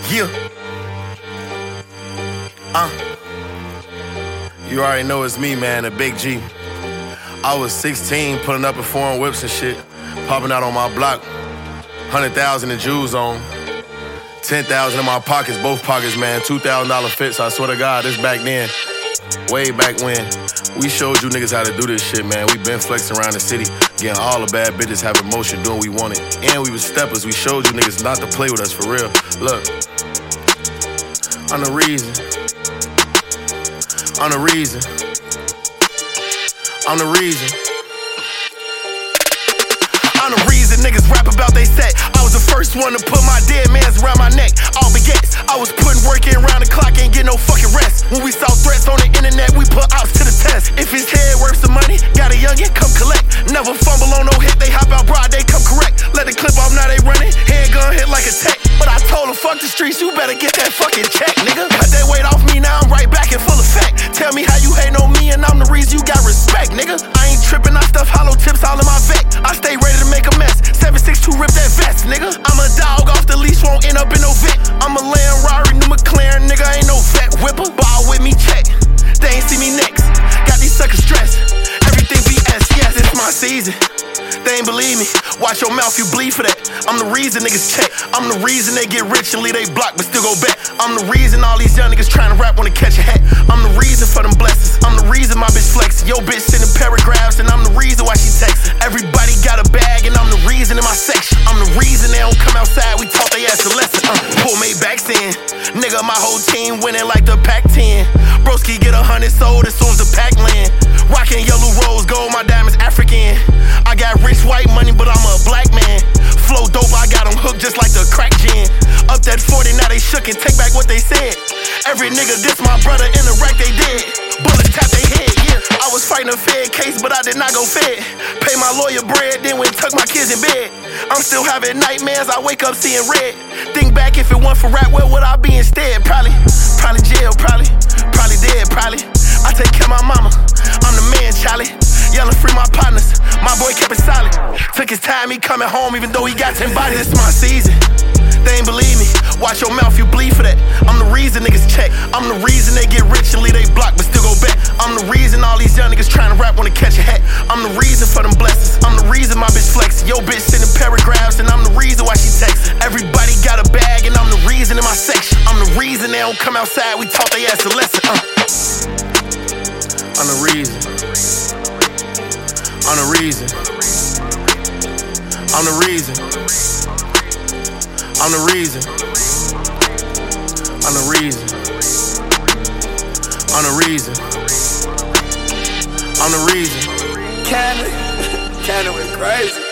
Yeah. You already know it's me, man, the Big G. I was 16, pulling up in foreign whips and shit, popping out on my block. 100,000 in Jews on. 10,000 in my pockets, both pockets, man. $2,000 fits, I swear to God, this back then. Way back when. We showed you niggas how to do this shit, man. We been flexing around the city, getting all the bad bitches having motion, doing what we wanted. And we was steppers. We showed you niggas not to play with us, for real. Look. I'm the reason. I'm the reason. I'm the reason. I'm the reason niggas rap about they set. I was the first one to put my dead mans around my neck. All baguettes. I was putting work in around the clock, ain't get no fucking rest. When we saw threats on the internet, we put ops to the test. If his head worth some money, got a youngin', come collect. Never fumble on no hit, they hop out broad, they come correct. Let the clip off, now they running. Handgun hit like a tech. But I told them, fuck the streets, you better get that fucking check, nigga. Cut that weight off me, now I'm right back in full effect. Tell me how you hatin' on me and I'm the reason you got respect, nigga. I ain't trippin', I stuff hollow tips all in my vet. I stay ready to make a mess. 762 rip that vest, nigga. I'm a dog off the leash, won't end up in no vet. I'm a Rari, new McLaren, nigga, ain't no vet whipper. Ball with me, check. They ain't see me next. Got these suckers stressed. Everything BS, yes, it's my season. They ain't believe me. Watch your mouth, you bleed for that. I'm the reason niggas check. I'm the reason they get rich and leave they block but still go back. I'm the reason all these young niggas trying to rap wanna catch a hat. I'm the reason for them blessings. I'm the reason my bitch flexing. Yo bitch sending paragraphs and I'm the reason why she texting. Everybody got a bag and I'm the reason in my section. I'm the reason they don't come outside, we taught they ass a lesson. Pull Maybachs in. Nigga, my whole team winning like the Pac-10. Broski get 100 sold as soon as the pack land. Rockin' yellow rose gold, my diamonds African. I got rich white money, but I'm a black man. Flow dope, I got them hooked just like the crack gin. Up that 40, now they shook and take back what they said. Every nigga diss my brother in the rack, they did. Bullets tap they head, yeah. I was fighting a Fed case, but I did not go Fed. Pay my lawyer bread, then went tuck my kids in bed. I'm still having nightmares, I wake up seeing red. Think back, if it weren't for rap, where would I be instead? Probably jail, probably dead, probably. I take care of my mama, I'm the man, Charlie. Yelling free my partners, my boy kept it solid. Took his time, he coming home even though he got 10 bodies. It's my season, they ain't believe me. Watch your mouth, you bleed for that. I'm the reason niggas check. I'm the reason they get rich and leave they block but still go back. I'm the reason all these young niggas trying to rap wanna catch a hat. I'm the reason for them blessings. I'm the reason my bitch flexing. Yo bitch sending paragraphs and I'm the reason why she texting. Everybody got a bag and I'm the reason in my section. I'm the reason they don't come outside, we taught they ass a lesson. I'm the reason. I'm the reason. I'm the reason. I'm the reason. I'm the reason. I'm the reason. I'm the reason. Cannon went crazy.